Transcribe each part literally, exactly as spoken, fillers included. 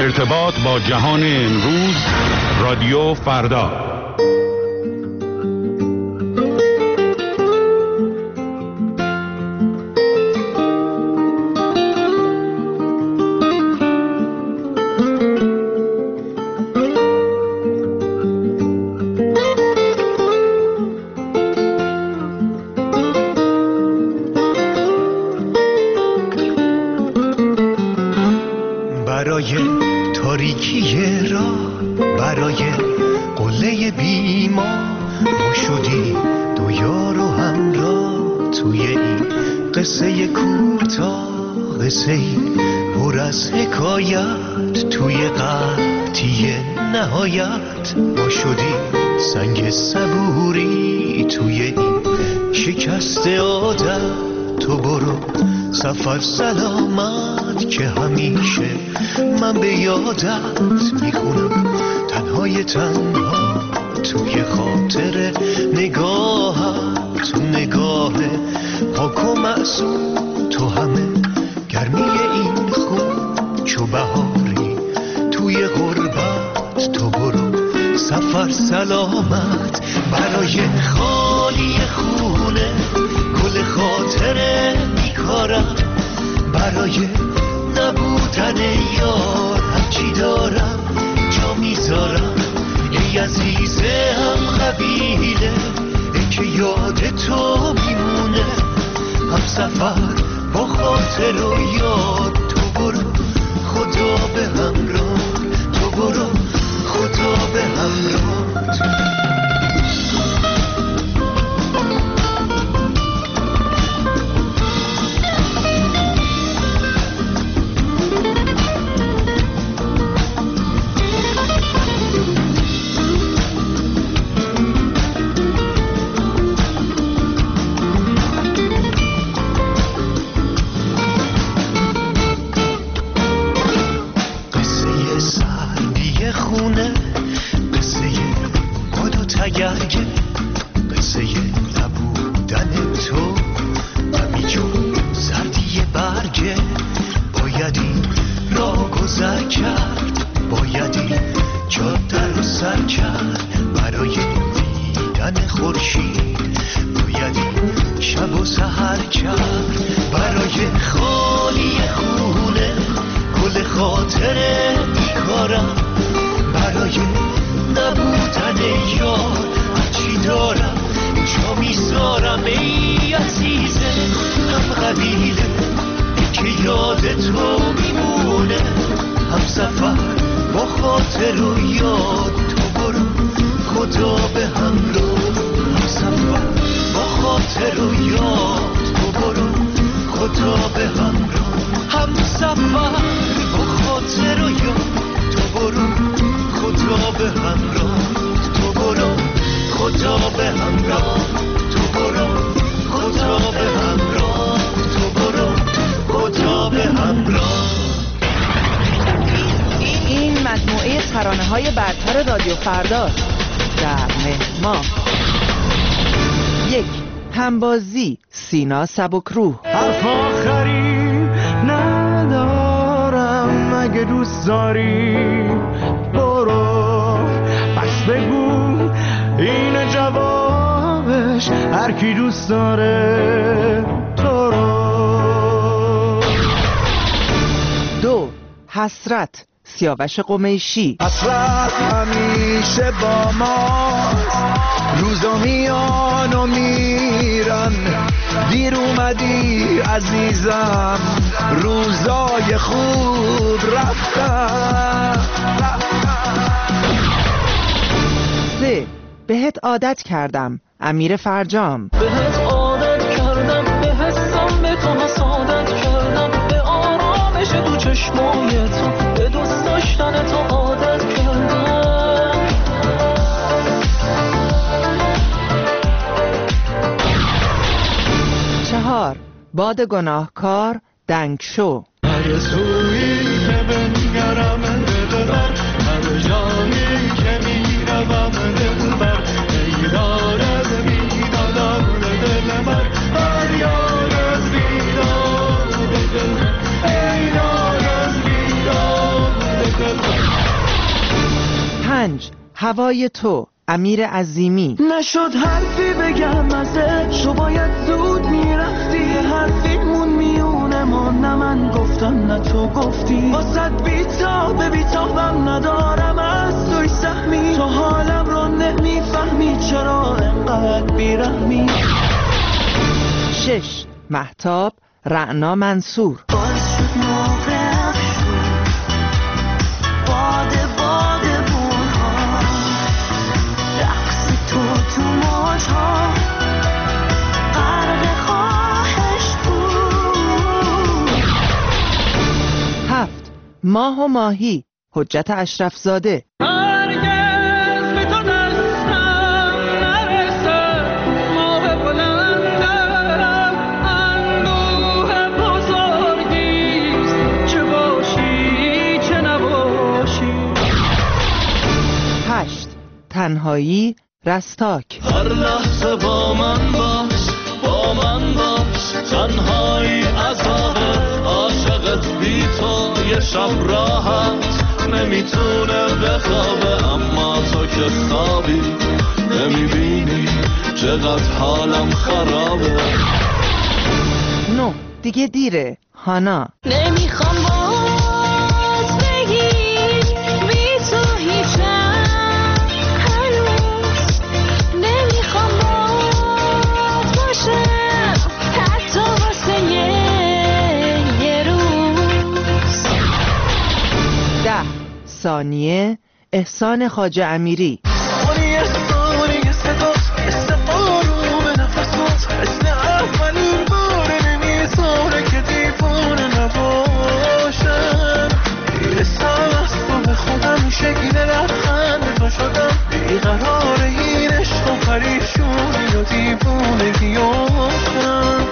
ارتباط با جهان امروز، رادیو فردا. برای تاریکی راه، برای قله بیما، ما شدیم دو یار و همراه توی این قصه کوتاه، قصه این پر از حکایت، توی قحطی نهایت ما شدیم سنگ صبوری توی این شکست عادت. تو برو سفر سلامت که همیشه من به یادت میخونم، تنهای تنها توی خاطر نگاهت، تو نگاه پاک و معصوم، تو همه گرمی این خون چو بهاری توی غربت. تو برو سفر سلامت برای خالی خونه، گل خاطره بیکارم، برای نبودن یار هرچی دارم جا میذارم. ای عزیزه هم قبیله، ای که یاد تو میمونه، هم سفر با خاطر و یاد. تو برو خدا به همراه، تو برو خدا به همراه. ترانه‌های برتر رادیو فردا در مهر ماه. یک، همبازی سینا سبکروح. حرف آخری ندارم، اگه دوست داری برو، پس بگو این جوابش، هر کی دوست داره تو رو. دو، حسرت سیاوش قمیشی. حسرت همیشه با ما، روزا میان و میرن، دیر اومدی عزیزم، روزای خوب رفتن. سه، بهت عادت کردم امیر فرجام. بهت عادت کردم، به حسم به تو حسادت کردم، به آرامش تو چشمای تو، به دوست داشتن تو عادت کردم. چهار، باد گناهکار دنگ شو. هر سویی که بنگرم دلبر، هر جایی که میروم دلبر، ایران از بیدادم دلبر، فریاد از بیداد دلبر، ایران از بیداد دلبر. پنج هوای تو، امیر عظیمی. نشد حرفی بگم ازش، تو باید زود میرفتی، حرفیمون میونه ما، نه من گفتم نه تو گفتی، واسد بیتاب بیتابم ندارم از توی سهمی، تو حالم رو نمیفهمی چرا انقدر بیرحمی. شش مهتاب، رعنا منصور. باز شد موقع باده باده بونها، رقص تو تو موجها، غرق خواهش بود. هفت ماه و ماهی، حجت اشرف زاده. هرگز به تو دستم نرسه، ماه بلندم اندوه بزرگیست، چه باشی چه نباشی. هشت تنهایی، رستاک. هر لحظه با من باش، با من باش، تنهایی عذابه، عاشقت بی تو یه شب راحت نمیتونه بخوابه، اما تو که خوابی نمیبینی چقدر حالم خرابه. نه دیگه دیره، هانا. نمیخوام باز بگی بی تو هیچم هنوز، نمیخوام باز باشم حتی واسه یه روز. ده ثانیه، احسان خواجه امیری. ثانیه ثانیه صداست، مثل بارون نفسات، مثل اولین بار نمیذاره که دیوانه نباشم. میرسم از تو به خودم، شکل لبخند تو شدم، بیقرار این عشق و پریشونی و دیوونگی آخم.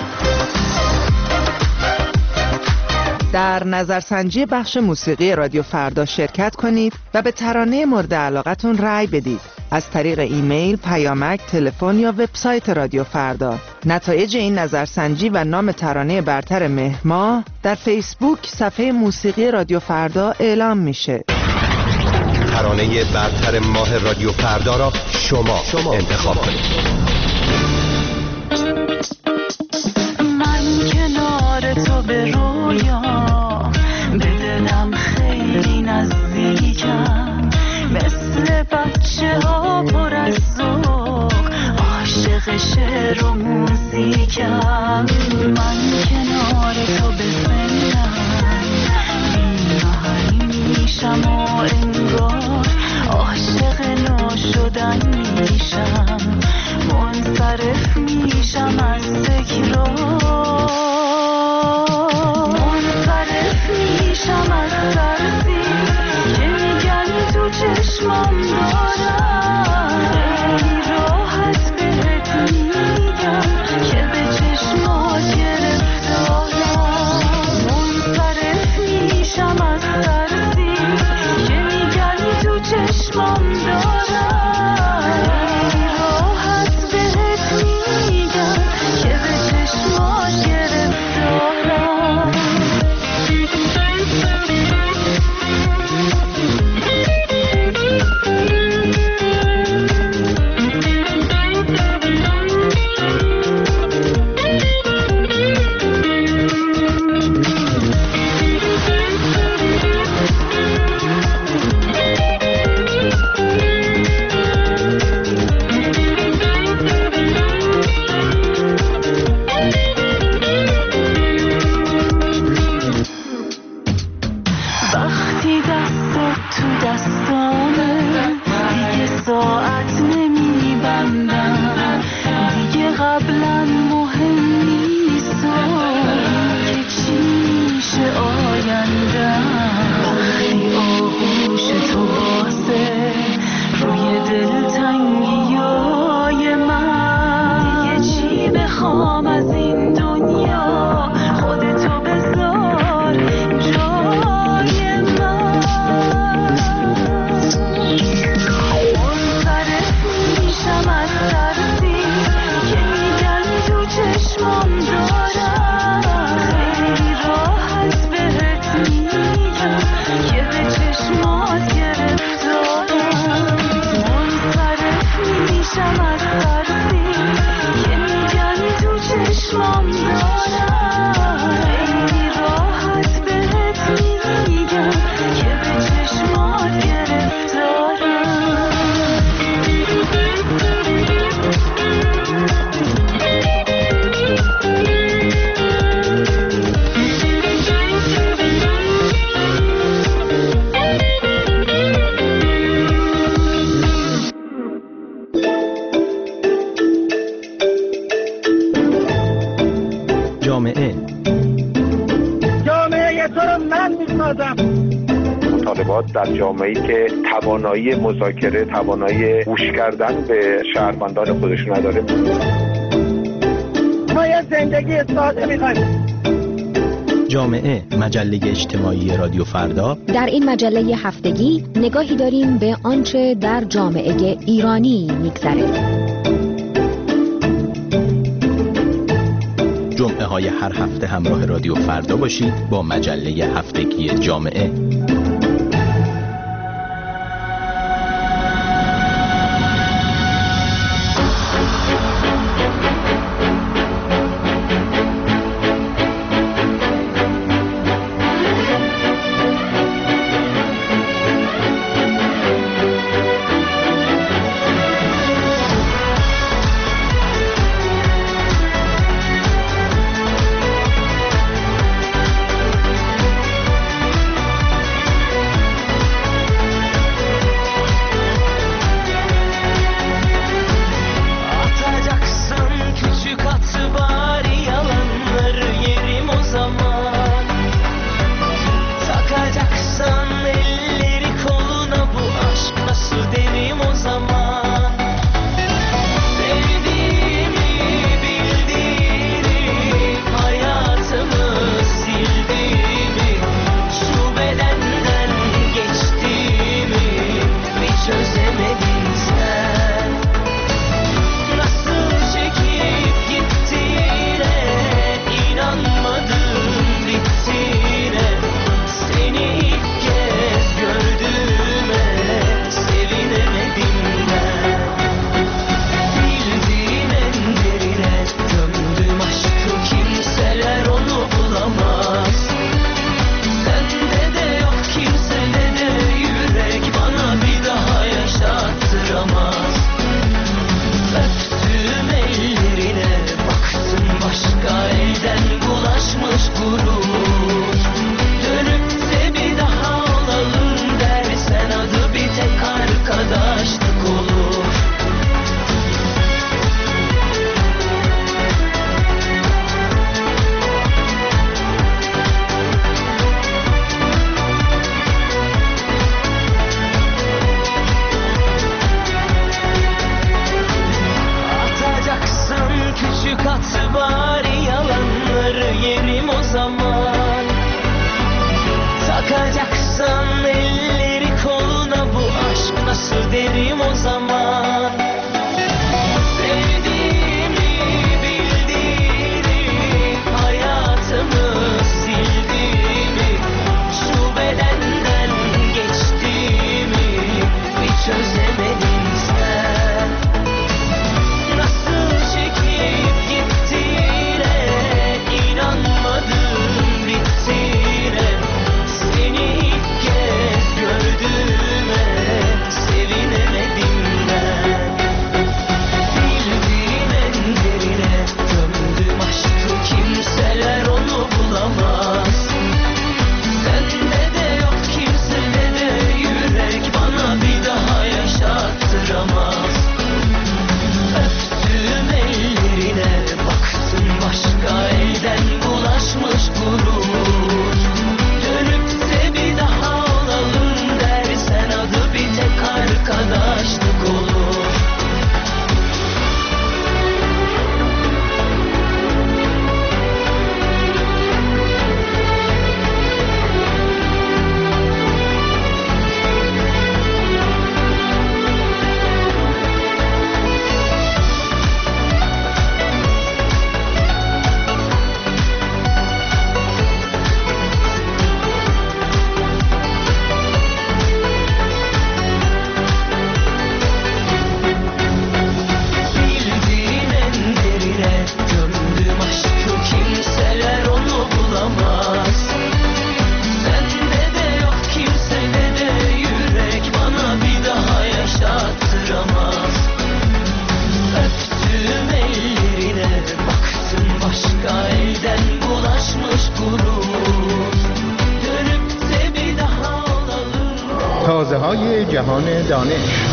در نظرسنجی بخش موسیقی رادیو فردا شرکت کنید و به ترانه مورد علاقتون رأی بدید از طریق ایمیل، پیامک، تلفن یا وبسایت رادیو فردا. نتایج این نظرسنجی و نام ترانه برتر مهر ماه در فیسبوک صفحه موسیقی رادیو فردا اعلام میشه. ترانه برتر ماه رادیو فردا را شما, شما انتخاب کنید. من کنار تو به رویا، به دلم خیلی نزدیکم، مثل بچه ها پر از ذوق، عاشق شعر و موزیکم. من کنار تو به زندم بی‌محل میشم و انگار عاشق ناشدن میشم، منصرف میشم از تکرار، منصرف میشم از ترسی که میگن تو چشمم دارم، خیلی راحت بهت میگم که به چشمات گرفتارم، منصرف میشم از ترسی که میگن تو چشمم دارم، خیلی راحت بهت میگم که به چشمات گرفتارم. وقتی دستت تو دستامه، دیگه ساعت نمیبندم، دیگه قبلا مهم نیست که چی میشه آیندم. وقتی آغوش تو بازه روی دلتنگیای من، دیگه چی بخوام از این دنیا، خودتو بذار جای من. منصرف ارتباط در جامعه‌ای که توانایی مذاکره، توانایی گوش کردن به شهروندان خودش نداره. ما یه زندگی ساده می‌خوایم. جامعه، مجله اجتماعی رادیو فردا. در این مجله هفتگی نگاهی داریم به آنچه در جامعه ایرانی می‌گذره. جمعه های هر هفته همراه رادیو فردا باشید با مجله هفتگی جامعه. تازه‌های جهان دانش.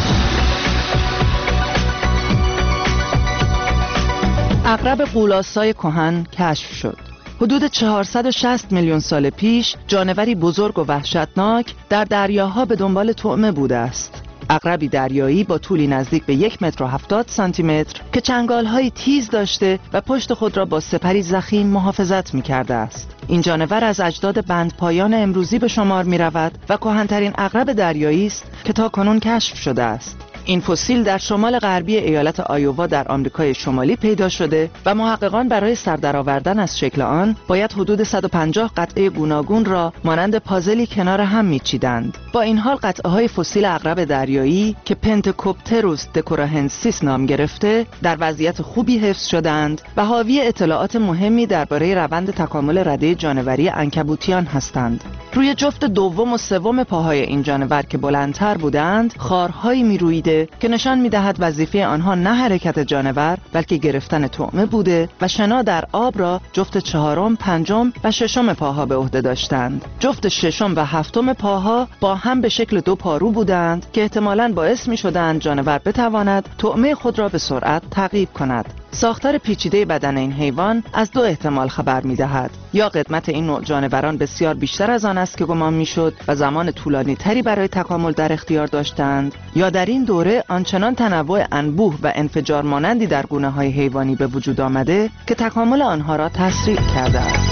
عقرب غول‌آسای کهن کشف شد. حدود چهارصد و شصت میلیون سال پیش جانوری بزرگ و وحشتناک در دریاها به دنبال طعمه بوده است. عقربی دریایی با طولی نزدیک به یک متر و هفتاد سانتی متر که چنگال‌های تیز داشته و پشت خود را با سپری ضخیم محافظت می‌کرده است. این جانور از اجداد بندپایان امروزی به شمار می‌رود و کهن‌ترین عقرب دریایی است که تاکنون کشف شده است. این فسیل در شمال غربی ایالت آیووا در آمریکای شمالی پیدا شده و محققان برای سر درآوردن از شکل آن باید حدود صد و پنجاه قطعه گوناگون را مانند پازلی کنار هم میچیدند. با این حال قطعه‌های فسیل عقرب دریایی که پنتکوپتروس دکوراهنسیس نام گرفته در وضعیت خوبی حفظ شدند و حاوی اطلاعات مهمی درباره روند تکامل رده جانوری عنکبوتیان هستند. روی جفت دوم و سوم پاهای این جانور که بلندتر بودند خارهایی میرویده که نشان میدهد وظیفه آنها نه حرکت جانور بلکه گرفتن طعمه بوده و شنا در آب را جفت چهارم، پنجم و ششم پاها به عهده داشتند. جفت ششم و هفتم پاها با هم به شکل دو پارو بودند که احتمالاً باعث میشدند جانور بتواند طعمه خود را به سرعت تعقیب کند. ساختار پیچیده بدن این حیوان از دو احتمال خبر می‌دهد: یا قدمت این نوع جانوران بسیار بیشتر از آن است که گمان می‌شد و زمان طولانی تری برای تکامل در اختیار داشتند، یا در این دوره آنچنان تنوع انبوه و انفجار مانندی در گونه‌های حیوانی به وجود آمده که تکامل آنها را تسریع کرده است.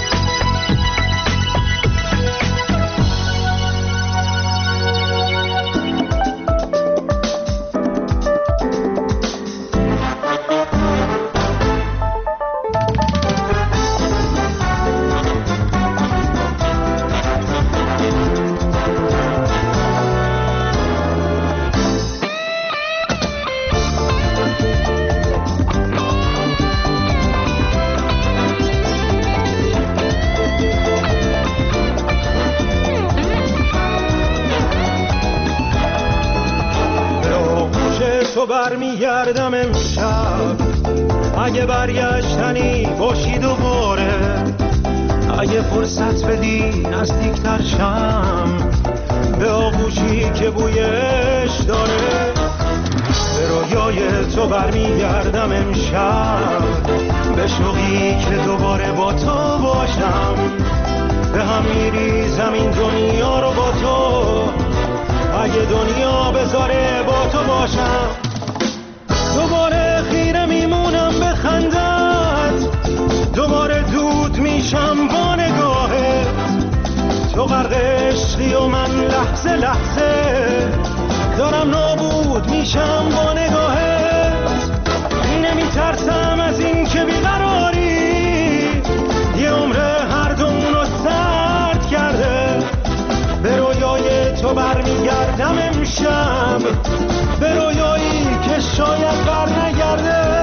برمیگردم امشب اگه برگشتنی باشی دوباره، اگه فرصت بدی نزدیکتر شم به آغوشی که بویش داره. به رویای تو برمیگردم امشب به شوقی که دوباره با تو باشم. به هم میریزم این دنیا رو با تو، اگه دنیا بذاره با تو باشم. دوباره خیره میمونم به خندت، دوباره دود میشم با نگاهت. تو غرق عشقی و من لحظه لحظه دارم نابود میشم با نگاهت. نمیترسم از این که بیقراری یه عمر هر دومونو سرد کرده. به رویای تو برمیگردم امشب، به رویایی که شاید بر نگرده.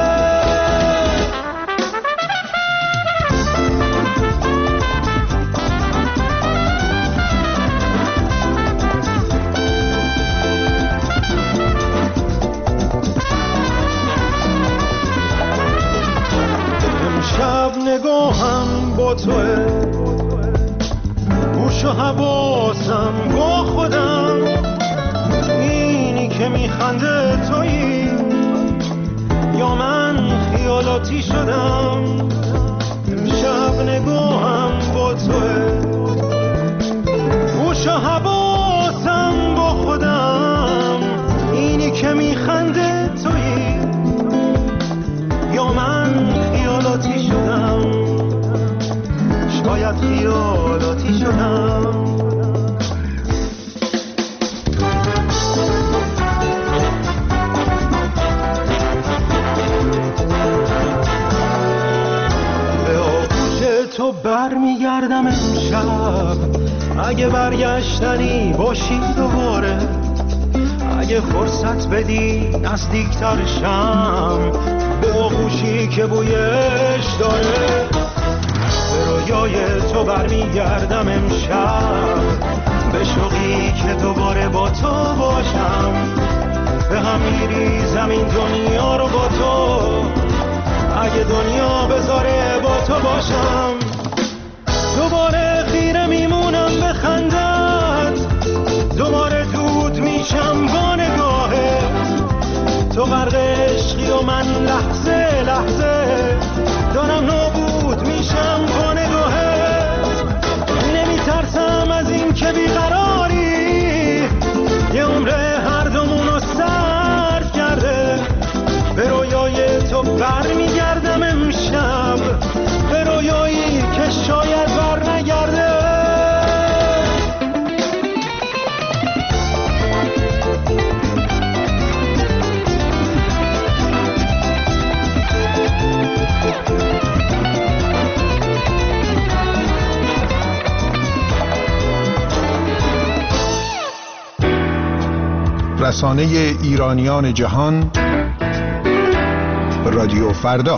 امشب نگاهم با توه، گوش و حواسم با خودم. اینی که میخنده تویی یا من خیالاتی شدم؟ امشب نگاهم با توه، گوش و حواسم با خودم. اینی که میخنده تویی یا من خیالاتی شدم؟ شاید خیالاتی شدم. تو برمیگردم امشب اگه برگشتنی باشی دوباره، اگه فرصت بدی نزدیکتر شم به آغوشی که بویش داره. به رویای تو برمیگردم امشب به شوقی که دوباره با تو باشم. به هم میریزم این دنیا رو با تو، اگه دنیا بذاره با تو باشم. دوباره خیره میمونم به خندت، دوباره دود میشم با نگاهت. تو غرق عشقی و من لحظه لحظه دارم نابود میشم با نگاهت. رسانه ایرانیان جهان، رادیو فردا.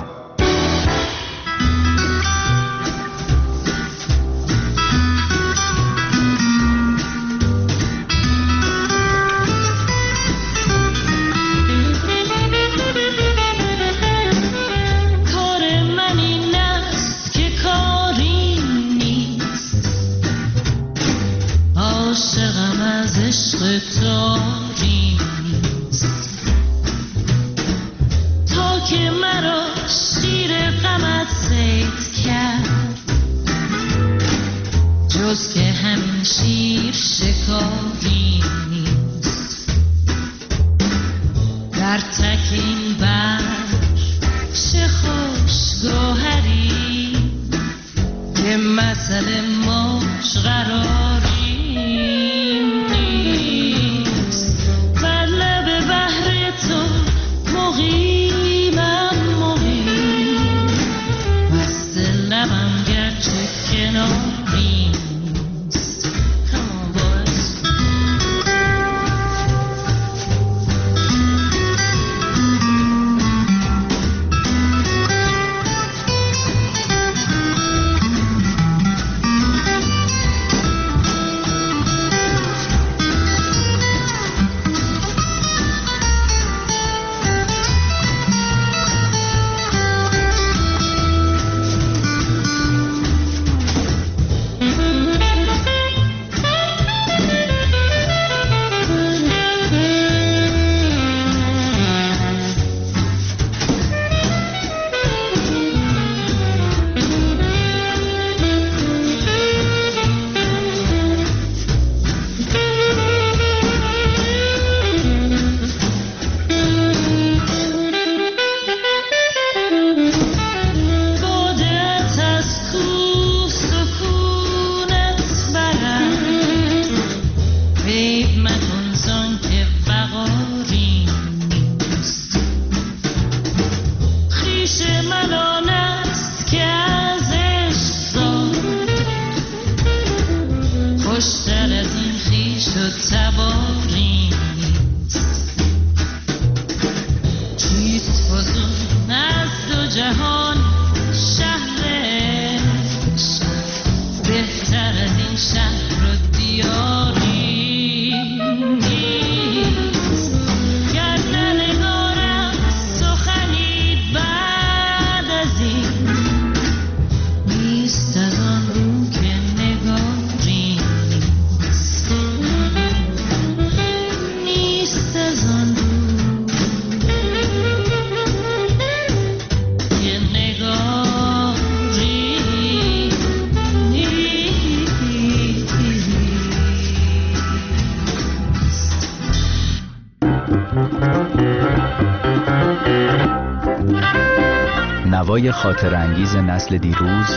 نوای خاطر انگیز نسل دیروز،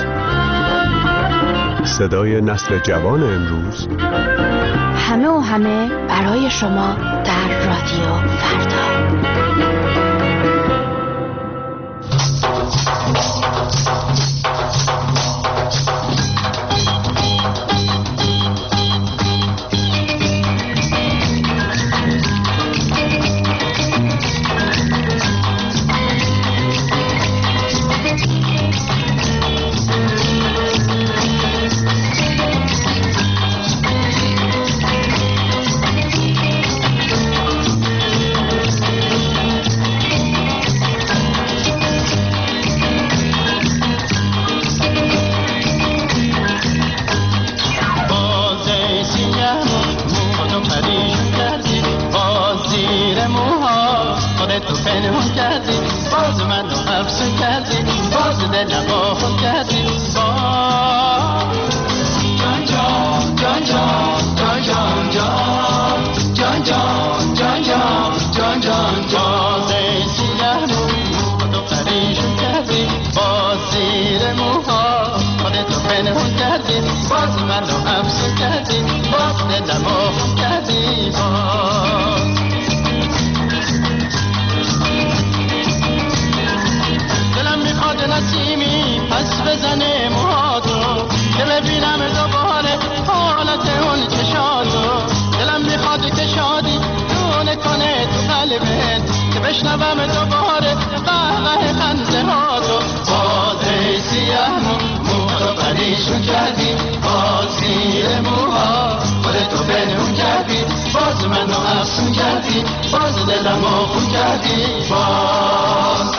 صدای نسل جوان امروز، همه و همه برای شما در رادیو فردا. بزنه موهاتو که ببینم دوباره حالت اون چشاتو. دلم میخواد که شادی دونه منو افسون کردی، باز دلم آخون کردی، باز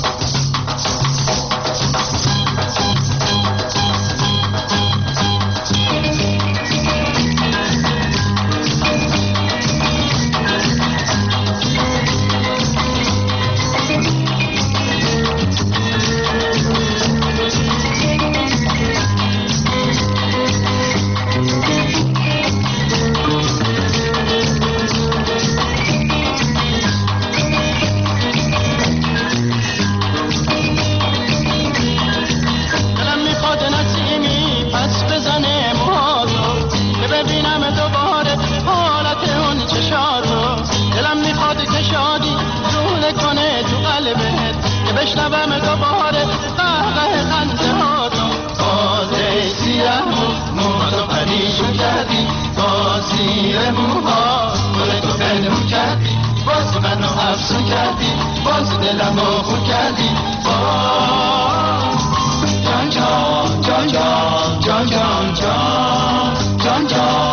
بشنوم دوباره قهقه خنده ها تو، باز ای سیاه مو موهاتو پریشون کردی، باز زیر موها گل تو پنهون کردی، باز منو افسون کردی، باز دلم آخون کردی، باز جان جان جان جان جان جان جان جان جان